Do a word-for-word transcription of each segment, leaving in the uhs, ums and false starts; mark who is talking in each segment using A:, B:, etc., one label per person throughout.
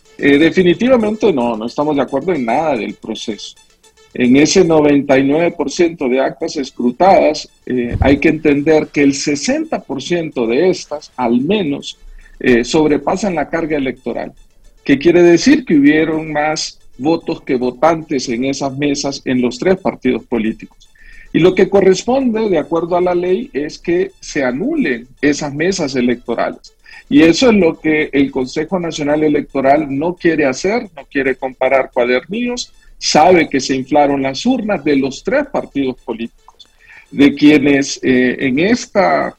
A: Eh, definitivamente no, no estamos de acuerdo en nada del proceso. En ese noventa y nueve por ciento de actas escrutadas, eh, hay que entender que el sesenta por ciento de estas, al menos, eh, sobrepasan la carga electoral. ¿Qué quiere decir? Que hubieron más votos que votantes en esas mesas en los tres partidos políticos. Y lo que corresponde, de acuerdo a la ley, es que se anulen esas mesas electorales. Y eso es lo que el Consejo Nacional Electoral no quiere hacer, no quiere comparar cuadernillos, sabe que se inflaron las urnas de los tres partidos políticos, de quienes eh, en esta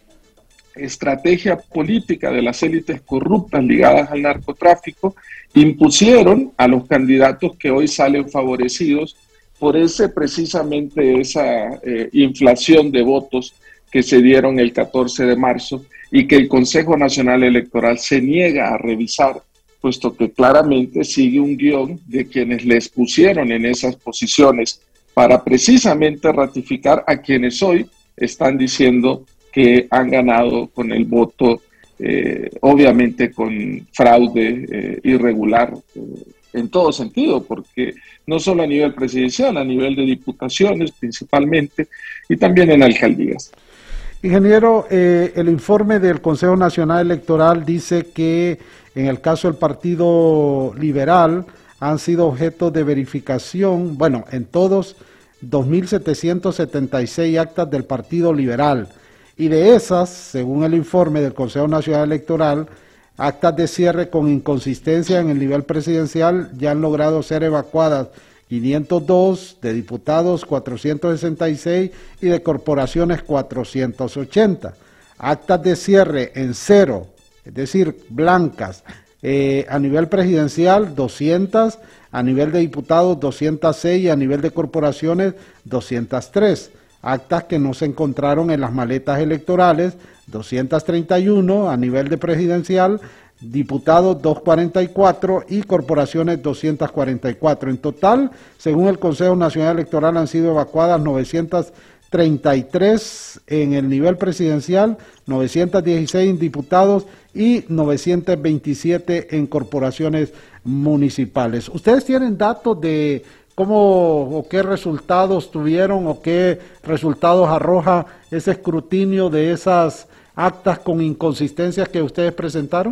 A: estrategia política de las élites corruptas ligadas al narcotráfico impusieron a los candidatos que hoy salen favorecidos por ese precisamente esa eh, inflación de votos que se dieron el catorce de marzo y que el Consejo Nacional Electoral se niega a revisar, puesto que claramente sigue un guión de quienes les pusieron en esas posiciones para precisamente ratificar a quienes hoy están diciendo que han ganado con el voto, eh, obviamente con fraude eh, irregular eh, en todo sentido, porque no solo a nivel presidencial, a nivel de diputaciones principalmente, y también en alcaldías.
B: Ingeniero, eh, el informe del Consejo Nacional Electoral dice que en el caso del Partido Liberal han sido objeto de verificación, bueno, en todos dos mil setecientas setenta y seis actas del Partido Liberal, y de esas, según el informe del Consejo Nacional Electoral, actas de cierre con inconsistencia en el nivel presidencial ya han logrado ser evacuadas quinientos dos, de diputados cuatrocientos sesenta y seis y de corporaciones cuatrocientos ochenta. Actas de cierre en cero, es decir, blancas, eh, a nivel presidencial doscientas, a nivel de diputados doscientos seis y a nivel de corporaciones doscientos tres. Actas que no se encontraron en las maletas electorales, doscientos treinta y uno a nivel de presidencial, diputados doscientos cuarenta y cuatro y corporaciones doscientos cuarenta y cuatro. En total, según el Consejo Nacional Electoral, han sido evacuadas novecientas treinta y tres en el nivel presidencial, novecientos dieciséis en diputados y novecientos veintisiete en corporaciones municipales. ¿Ustedes tienen datos de cómo o qué resultados tuvieron o qué resultados arroja ese escrutinio de esas actas con inconsistencias que ustedes presentaron?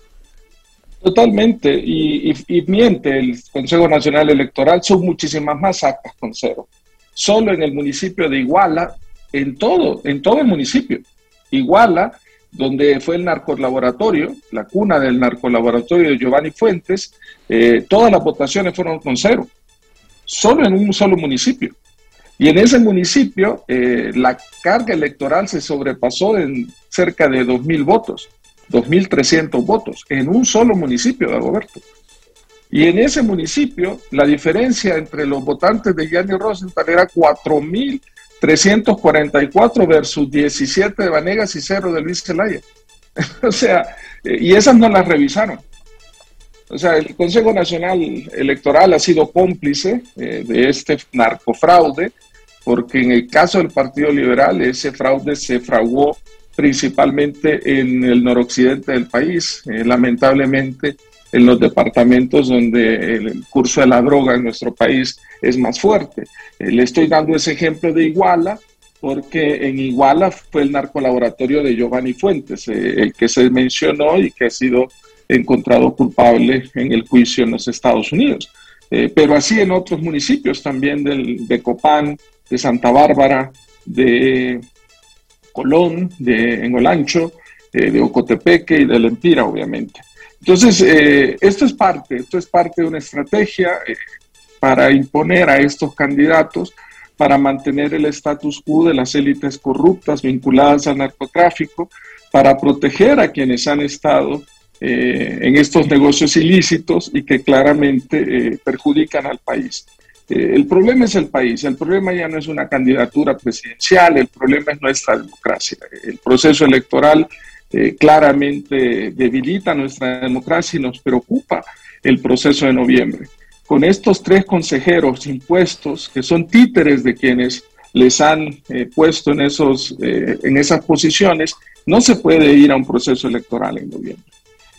A: Totalmente, y, y, y miente el Consejo Nacional Electoral, son muchísimas más actas con cero. Solo en el municipio de Iguala, en todo, en todo el municipio. Iguala, donde fue el narcolaboratorio, la cuna del narcolaboratorio de Giovanni Fuentes, eh, todas las votaciones fueron con cero. Solo en un solo municipio. Y en ese municipio eh, la carga electoral se sobrepasó en cerca de dos mil votos, dos mil trescientos votos, en un solo municipio, Dagoberto. Y en ese municipio la diferencia entre los votantes de Gianni Rosenthal era cuatro mil trescientos cuarenta y cuatro versus diecisiete de Vanegas y cero de Luis Zelaya. O sea, eh, y esas no las revisaron. O sea, el Consejo Nacional Electoral ha sido cómplice eh, de este narcofraude, porque en el caso del Partido Liberal ese fraude se fraguó principalmente en el noroccidente del país, eh, lamentablemente en los departamentos donde el curso de la droga en nuestro país es más fuerte. Eh, le estoy dando ese ejemplo de Iguala, porque en Iguala fue el narcolaboratorio de Giovanni Fuentes, eh, el que se mencionó y que ha sido encontrado culpable en el juicio en los Estados Unidos. Eh, pero así en otros municipios también del, de Copán, de Santa Bárbara, de Colón, de en Olancho, eh, de Ocotepeque y de Lempira, obviamente. Entonces, eh, esto es parte, esto es parte de una estrategia eh, para imponer a estos candidatos, para mantener el status quo de las élites corruptas vinculadas al narcotráfico, para proteger a quienes han estado eh, en estos negocios ilícitos y que claramente eh, perjudican al país. Eh, el problema es el país, el problema ya no es una candidatura presidencial, el problema es nuestra democracia. El proceso electoral eh, claramente debilita nuestra democracia y nos preocupa el proceso de noviembre. Con estos tres consejeros impuestos, que son títeres de quienes les han eh, puesto en, esos, eh, en esas posiciones, no se puede ir a un proceso electoral en noviembre.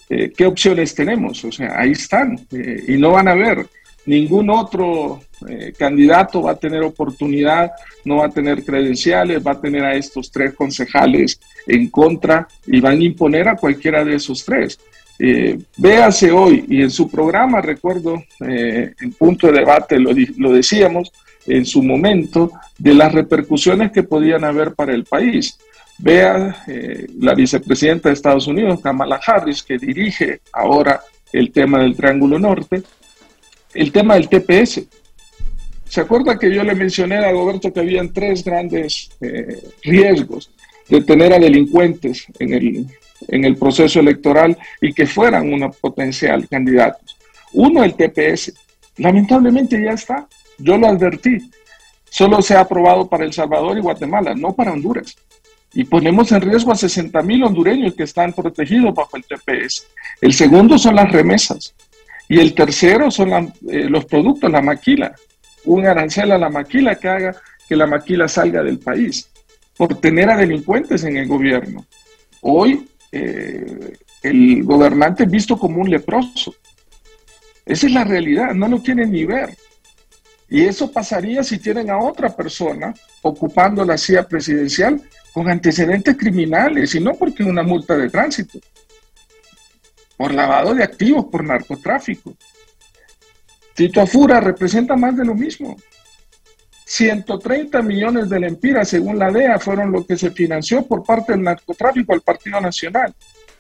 A: eh, ¿qué opciones tenemos? O sea, ahí están, eh, y no van a haber. Ningún otro eh, candidato va a tener oportunidad, no va a tener credenciales, va a tener a estos tres concejales en contra y van a imponer a cualquiera de esos tres. Eh, véase hoy, y en su programa, recuerdo, eh, en punto de debate lo, lo decíamos en su momento, de las repercusiones que podían haber para el país. Vea eh, la vicepresidenta de Estados Unidos, Kamala Harris, que dirige ahora el tema del Triángulo Norte, el tema del T P S. ¿Se acuerda que yo le mencioné a Roberto que habían tres grandes eh, riesgos de tener a delincuentes en el, en el proceso electoral y que fueran una potencial candidatos? Uno, el T P S. Lamentablemente ya está. Yo lo advertí. Solo se ha aprobado para El Salvador y Guatemala, no para Honduras. Y ponemos en riesgo a sesenta mil hondureños que están protegidos bajo el T P S. El segundo son las remesas. Y el tercero son la, eh, los productos, la maquila. Un arancel a la maquila que haga que la maquila salga del país, por tener a delincuentes en el gobierno. Hoy eh, el gobernante es visto como un leproso. Esa es la realidad, no lo quieren ni ver. Y eso pasaría si tienen a otra persona ocupando la silla presidencial con antecedentes criminales, y no porque una multa de tránsito, por lavado de activos, por narcotráfico. Tito Afura representa más de lo mismo. ciento treinta millones de lempiras, según la D E A, fueron lo que se financió por parte del narcotráfico al Partido Nacional.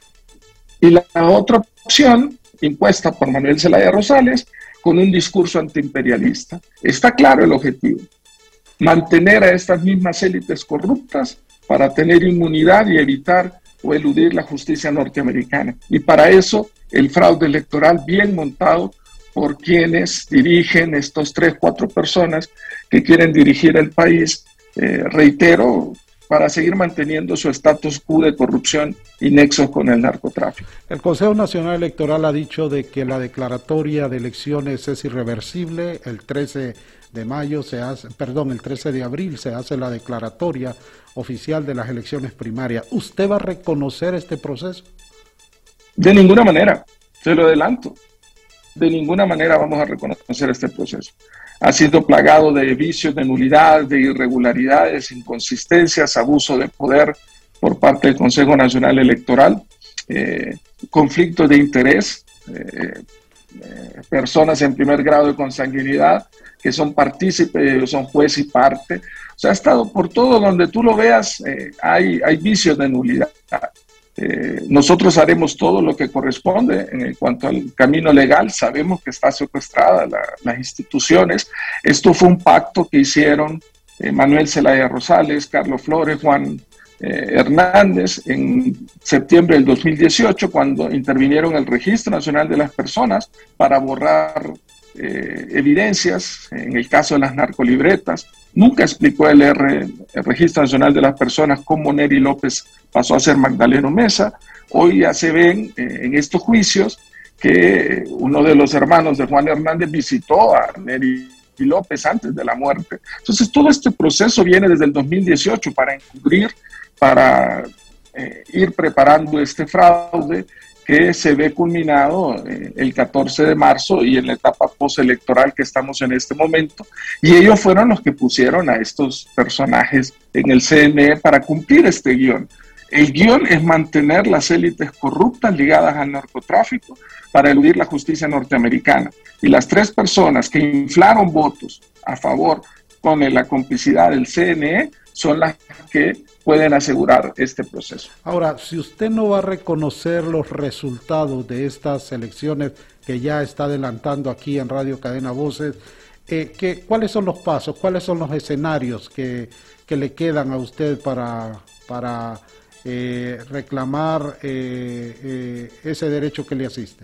A: Y la otra opción, impuesta por Manuel Zelaya Rosales, con un discurso antiimperialista. Está claro el objetivo: mantener a estas mismas élites corruptas para tener inmunidad y evitar o eludir la justicia norteamericana. Y para eso, el fraude electoral bien montado por quienes dirigen estos tres, cuatro personas que quieren dirigir el país, eh, reitero, para seguir manteniendo su status quo de corrupción y nexos con el narcotráfico.
B: El Consejo Nacional Electoral ha dicho de que la declaratoria de elecciones es irreversible. El trece de mayo se hace, perdón, el trece de abril se hace la declaratoria oficial de las elecciones primarias. ¿Usted va a reconocer este proceso?
A: De ninguna manera, se lo adelanto. De ninguna manera vamos a reconocer este proceso. Ha sido plagado de vicios, de nulidad, de irregularidades, inconsistencias, abuso de poder por parte del Consejo Nacional Electoral, eh, conflictos de interés, eh, eh, personas en primer grado de consanguinidad que son partícipes, son juez y parte. O sea, ha estado por todo donde tú lo veas, eh, hay, hay vicios de nulidad. Eh, nosotros haremos todo lo que corresponde en cuanto al camino legal. Sabemos que está secuestrada la, las instituciones. Esto fue un pacto que hicieron eh, Manuel Zelaya Rosales, Carlos Flores, Juan eh, Hernández en septiembre del dos mil dieciocho, cuando intervinieron el Registro Nacional de las Personas para borrar eh, evidencias en el caso de las narcolibretas. Nunca explicó el, R, el Registro Nacional de las Personas cómo Neri López pasó a ser Magdaleno Mesa. Hoy ya se ven eh, en estos juicios que uno de los hermanos de Juan Hernández visitó a Neri López antes de la muerte. Entonces todo este proceso viene desde el dos mil dieciocho para encubrir, para eh, ir preparando este fraude que se ve culminado eh, el catorce de marzo y en la etapa postelectoral que estamos en este momento. Y ellos fueron los que pusieron a estos personajes en el C N E para cumplir este guión. El guión es mantener las élites corruptas ligadas al narcotráfico para eludir la justicia norteamericana. Y las tres personas que inflaron votos a favor con la complicidad del C N E son las que pueden asegurar este proceso.
B: Ahora, si usted no va a reconocer los resultados de estas elecciones que ya está adelantando aquí en Radio Cadena Voces, eh, ¿qué, ¿cuáles son los pasos, cuáles son los escenarios que, que le quedan a usted para, para eh, reclamar eh, eh, ese derecho que le asiste?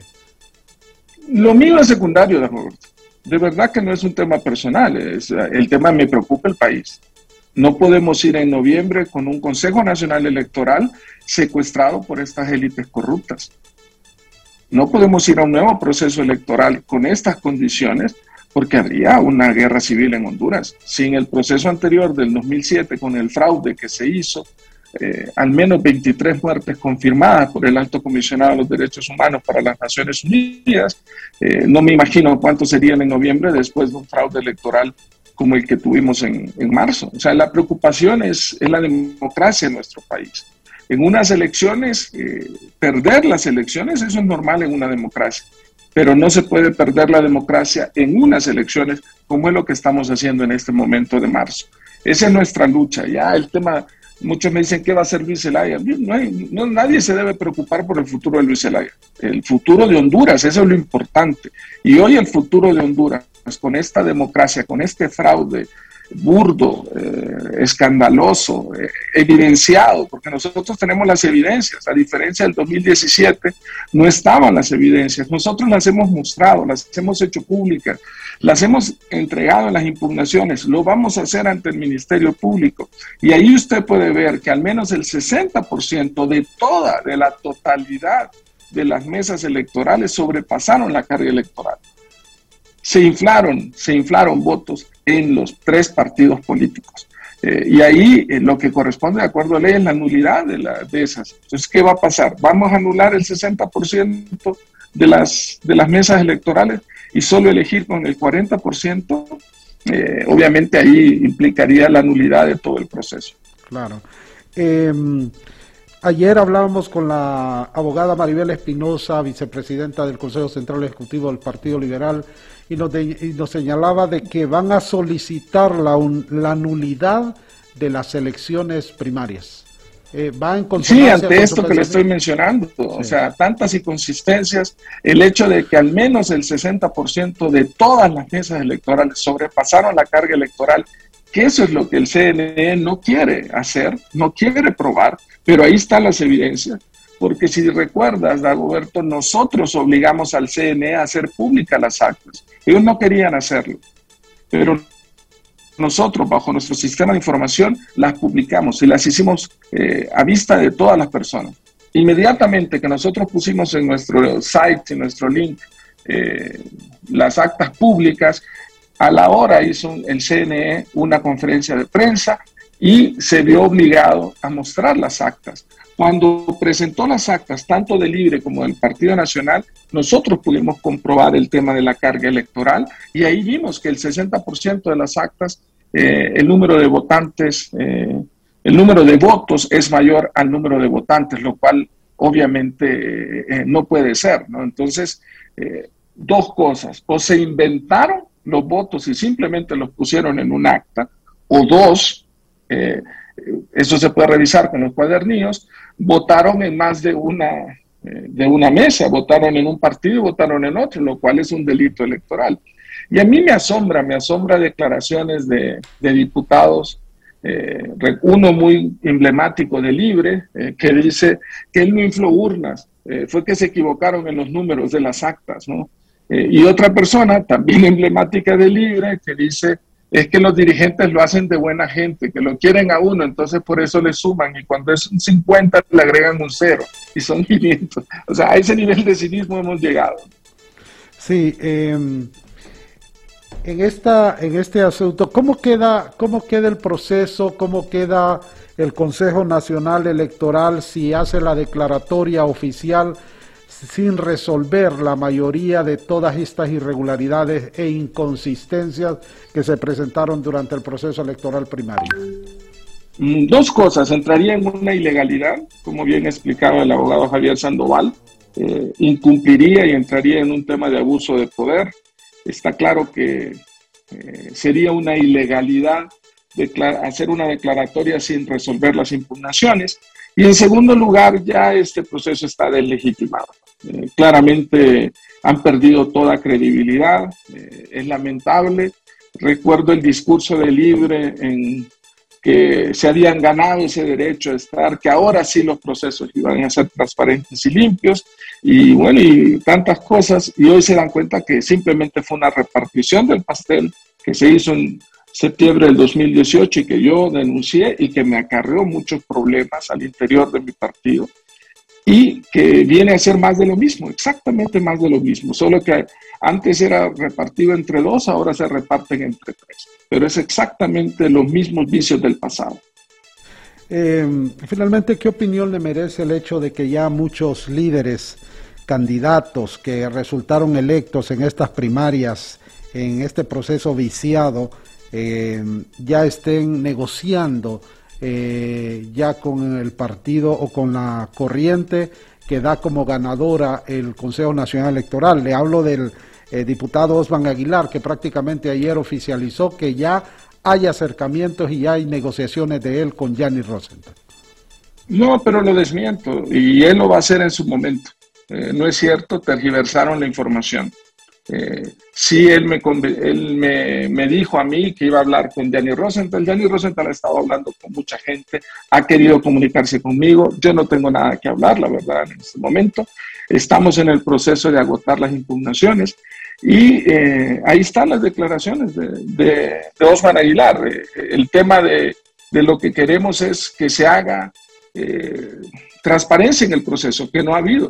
A: Lo mío es secundario, de Roberto. De verdad que no es un tema personal, es, el tema me preocupa el país. No podemos ir en noviembre con un Consejo Nacional Electoral secuestrado por estas élites corruptas. No podemos ir a un nuevo proceso electoral con estas condiciones porque habría una guerra civil en Honduras. Si en el proceso anterior del dos mil siete, con el fraude que se hizo, eh, al menos veintitrés muertes confirmadas por el Alto Comisionado de los Derechos Humanos para las Naciones Unidas. Eh, no me imagino cuántos serían en noviembre después de un fraude electoral como el que tuvimos en, en marzo. O sea, la preocupación es, es la democracia en nuestro país. En unas elecciones, eh, perder las elecciones, eso es normal en una democracia, pero no se puede perder la democracia en unas elecciones como es lo que estamos haciendo en este momento de marzo. Esa es nuestra lucha. Ya el tema, muchos me dicen, ¿qué va a hacer Luis Zelaya? No hay, no, nadie se debe preocupar por el futuro de Luis Zelaya. El futuro de Honduras, eso es lo importante. Y hoy el futuro de Honduras, con esta democracia, con este fraude burdo, eh, escandaloso, eh, evidenciado, porque nosotros tenemos las evidencias, a diferencia del dos mil diecisiete, no estaban las evidencias, nosotros las hemos mostrado, las hemos hecho públicas, las hemos entregado en las impugnaciones, lo vamos a hacer ante el Ministerio Público, y ahí usted puede ver que al menos el sesenta por ciento de toda, de la totalidad de las mesas electorales sobrepasaron la carga electoral. Se inflaron, se inflaron votos en los tres partidos políticos. Eh, y ahí eh, lo que corresponde de acuerdo a ley es la nulidad de, la, de esas. Entonces, ¿qué va a pasar? Vamos a anular el sesenta por ciento de las, de las mesas electorales y solo elegir con el cuarenta por ciento. Eh, obviamente ahí implicaría la nulidad de todo el proceso.
B: Claro. Eh, ayer hablábamos con la abogada Maribel Espinosa, vicepresidenta del Consejo Central Ejecutivo del Partido Liberal, y nos, de, y nos señalaba de que van a solicitar la, un, la nulidad de las elecciones primarias. Eh, va en
A: sí, ante esto que le estoy mencionando, sí. O sea, tantas inconsistencias, el hecho de que al menos el sesenta por ciento de todas las mesas electorales sobrepasaron la carga electoral, que eso es lo que el C N E no quiere hacer, no quiere probar, pero ahí están las evidencias. Porque si recuerdas, Dagoberto, nosotros obligamos al C N E a hacer públicas las actas. Ellos no querían hacerlo, pero nosotros, bajo nuestro sistema de información, las publicamos y las hicimos eh, a vista de todas las personas. Inmediatamente que nosotros pusimos en nuestro site, en nuestro link, eh, las actas públicas, a la hora hizo el C N E una conferencia de prensa y se vio obligado a mostrar las actas. Cuando presentó las actas, tanto de Libre como del Partido Nacional, nosotros pudimos comprobar el tema de la carga electoral y ahí vimos que el sesenta por ciento de las actas, eh, el número de votantes, eh, el número de votos es mayor al número de votantes, lo cual obviamente eh, no puede ser, ¿no? Entonces, eh, dos cosas, o se inventaron los votos y simplemente los pusieron en un acta, o dos, eh, eso se puede revisar con los cuadernillos, votaron en más de una, eh, de una mesa, votaron en un partido y votaron en otro, lo cual es un delito electoral. Y a mí me asombra, me asombra declaraciones de, de diputados, eh, uno muy emblemático de Libre, eh, que dice que él no infló urnas, eh, fue que se equivocaron en los números de las actas, ¿no? Eh, y otra persona, también emblemática de Libre, que dice es que los dirigentes lo hacen de buena gente, que lo quieren a uno, entonces por eso le suman, y cuando es un cincuenta le agregan un cero, y son quinientos. O sea, a ese nivel de cinismo hemos llegado.
B: Sí, eh, en, esta, en este asunto, ¿cómo queda, cómo queda el proceso, cómo queda el Consejo Nacional Electoral si hace la declaratoria oficial sin resolver la mayoría de todas estas irregularidades e inconsistencias que se presentaron durante el proceso electoral primario?
A: Dos cosas, entraría en una ilegalidad, como bien explicaba el abogado Javier Sandoval, eh, incumpliría y entraría en un tema de abuso de poder. Está claro que eh, sería una ilegalidad hacer una declaratoria sin resolver las impugnaciones. Y en segundo lugar, ya este proceso está deslegitimado. Eh, claramente han perdido toda credibilidad, eh, es lamentable. Recuerdo el discurso de Libre en que se habían ganado ese derecho a estar, que ahora sí los procesos iban a ser transparentes y limpios, y bueno, y tantas cosas, y hoy se dan cuenta que simplemente fue una repartición del pastel que se hizo en septiembre del dos mil dieciocho y que yo denuncié y que me acarreó muchos problemas al interior de mi partido, y que viene a ser más de lo mismo, exactamente más de lo mismo, solo que antes era repartido entre dos, ahora se reparten entre tres, pero es exactamente los mismos vicios del pasado.
B: Eh, finalmente, ¿qué opinión le merece el hecho de que ya muchos líderes, candidatos que resultaron electos en estas primarias, en este proceso viciado, eh, ya estén negociando eh, ya con el partido o con la corriente que da como ganadora el Consejo Nacional Electoral? Le hablo del eh, diputado Osman Aguilar, que prácticamente ayer oficializó que ya hay acercamientos y ya hay negociaciones de él con Gianni Rosenthal.
A: No, pero lo desmiento, y él lo va a hacer en su momento. Eh, no es cierto, tergiversaron la información. Eh, sí, él, me, él me, me dijo a mí que iba a hablar con Gianni Rosenthal. Gianni Rosenthal ha estado hablando con mucha gente, ha querido comunicarse conmigo. Yo no tengo nada que hablar, la verdad, en este momento. Estamos en el proceso de agotar las impugnaciones y eh, ahí están las declaraciones de, de, de Osman Aguilar. Eh, el tema de, de lo que queremos es que se haga eh, transparencia en el proceso, que no ha habido.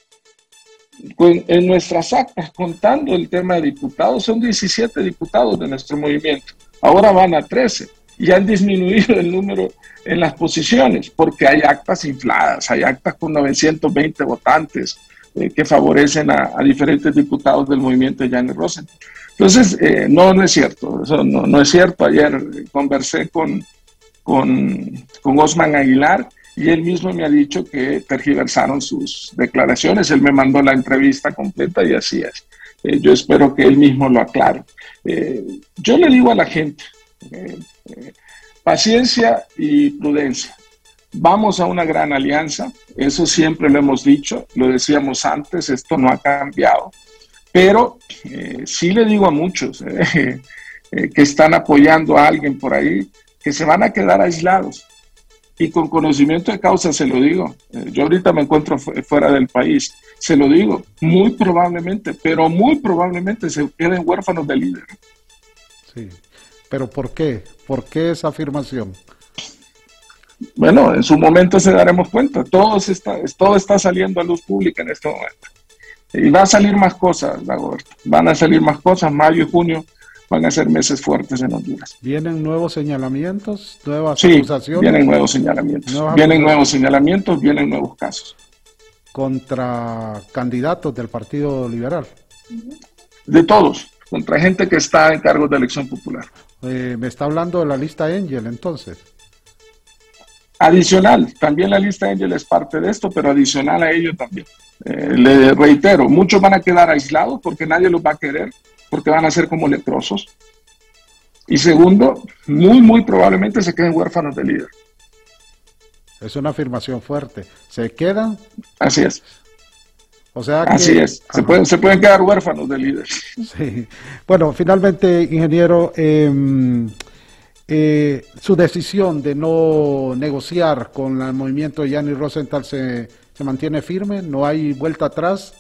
A: En nuestras actas, contando el tema de diputados, son diecisiete diputados de nuestro movimiento. Ahora van a trece y han disminuido el número en las posiciones porque hay actas infladas, hay actas con novecientos veinte votantes eh, que favorecen a, a diferentes diputados del movimiento de Gianni Rosenthal. Entonces, eh, no, no es cierto, eso no, no es cierto. Ayer conversé con, con, con Osman Aguilar y él mismo me ha dicho que tergiversaron sus declaraciones. Él me mandó la entrevista completa y así es. Eh, yo espero que él mismo lo aclare. Eh, yo le digo a la gente, eh, eh, paciencia y prudencia. Vamos a una gran alianza, eso siempre lo hemos dicho, lo decíamos antes, esto no ha cambiado. Pero eh, sí le digo a muchos eh, eh, que están apoyando a alguien por ahí, que se van a quedar aislados. Y con conocimiento de causa se lo digo. Yo ahorita me encuentro fuera del país. Se lo digo, muy probablemente, pero muy probablemente se queden huérfanos de líder.
B: Sí, pero ¿por qué? ¿Por qué esa afirmación?
A: Bueno, en su momento se daremos cuenta. Todo está, todo está saliendo a luz pública en este momento. Y va a salir más cosas, Dagoberto. Van a salir más cosas. Mayo y junio van a ser meses fuertes en Honduras.
B: ¿Vienen nuevos señalamientos, nuevas
A: sí,
B: acusaciones?
A: vienen nuevos señalamientos.
B: Nuevas
A: vienen
B: acusaciones.
A: nuevos señalamientos, vienen nuevos casos.
B: ¿Contra candidatos del Partido Liberal?
A: De todos, contra gente que está en cargos de elección popular.
B: Eh, me está hablando de la lista Angel, entonces.
A: Adicional, también la lista Angel es parte de esto, pero adicional a ello también. Eh, le reitero, muchos van a quedar aislados porque nadie los va a querer, porque van a ser como leprosos. Y segundo, muy, muy probablemente se queden huérfanos de líder.
B: Es una afirmación fuerte. ¿Se quedan?
A: Así es.
B: O sea que,
A: Así es. Se pueden, se pueden quedar huérfanos de líder.
B: Sí. Bueno, finalmente, ingeniero, eh, eh, su decisión de no negociar con el movimiento de Gianni Rosenthal se, se mantiene firme, no hay vuelta atrás.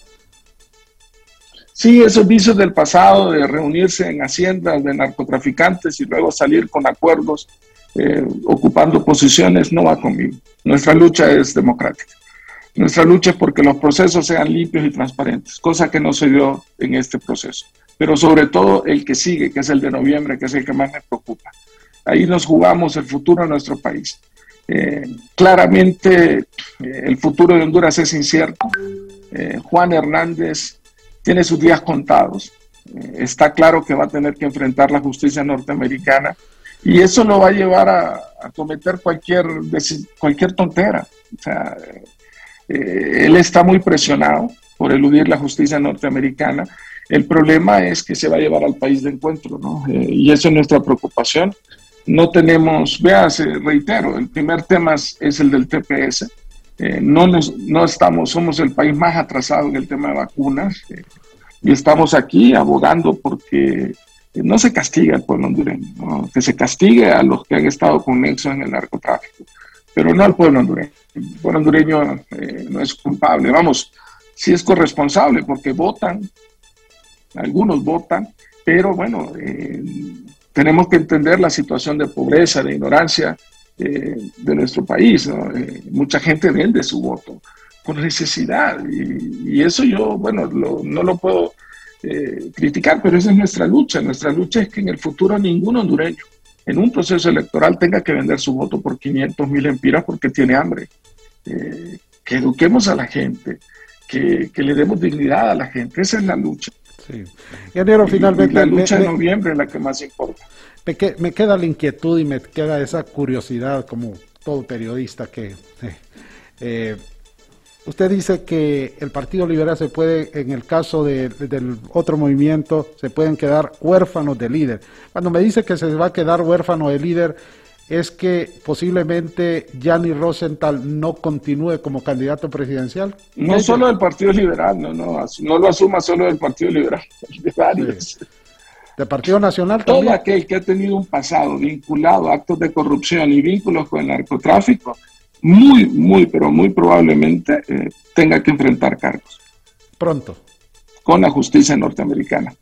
A: Sí, esos vicios del pasado de reunirse en haciendas de narcotraficantes y luego salir con acuerdos eh, ocupando posiciones no va conmigo. Nuestra lucha es democrática. Nuestra lucha es porque los procesos sean limpios y transparentes, cosa que no se dio en este proceso. Pero sobre todo el que sigue, que es el de noviembre, que es el que más me preocupa. Ahí nos jugamos el futuro de nuestro país. Eh, claramente eh, el futuro de Honduras es incierto. Eh, Juan Hernández tiene sus días contados. Eh, está claro que va a tener que enfrentar la justicia norteamericana y eso lo va a llevar a, a cometer cualquier, cualquier tontera. O sea, eh, él está muy presionado por eludir la justicia norteamericana. El problema es que se va a llevar al país de encuentro, ¿no? Eh, y eso es nuestra preocupación. No tenemos, véase, reitero, el primer tema es, es el del T P S. Eh, no, nos, no estamos, somos el país más atrasado en el tema de vacunas eh, y estamos aquí abogando porque no se castiga al pueblo hondureño, ¿no? Que se castigue a los que han estado con nexo en el narcotráfico, pero no al pueblo hondureño. El pueblo hondureño eh, no es culpable, vamos, sí es corresponsable porque votan, algunos votan, pero bueno, eh, tenemos que entender la situación de pobreza, de ignorancia eh, de nuestro país, ¿no? Eh, mucha gente vende su voto por necesidad y, y eso yo, bueno, lo, no lo puedo eh, criticar, pero esa es nuestra lucha. Nuestra lucha es que en el futuro ningún hondureño en un proceso electoral tenga que vender su voto por quinientos mil empiras porque tiene hambre. Eh, que eduquemos a la gente, que, que le demos dignidad a la gente. Esa es la lucha.
B: Sí. Ingeniero, finalmente...
A: Y la lucha
B: me,
A: de noviembre es la que más importa.
B: Me, que, me queda la inquietud y me queda esa curiosidad como todo periodista que... Eh, eh, usted dice que el Partido Liberal se puede, en el caso de, de, del otro movimiento, se pueden quedar huérfanos de líder. Cuando me dice que se va a quedar huérfano de líder, es que posiblemente Gianni Rosenthal no continúe como candidato presidencial.
A: No solo del Partido Liberal, no, no, no lo asuma solo del Partido Liberal, de varios.
B: Sí. ¿Del Partido Nacional
A: Todo
B: también?
A: aquel que ha tenido un pasado vinculado a actos de corrupción y vínculos con el narcotráfico, muy, muy, pero muy probablemente eh, tenga que enfrentar cargos.
B: Pronto.
A: Con la justicia norteamericana.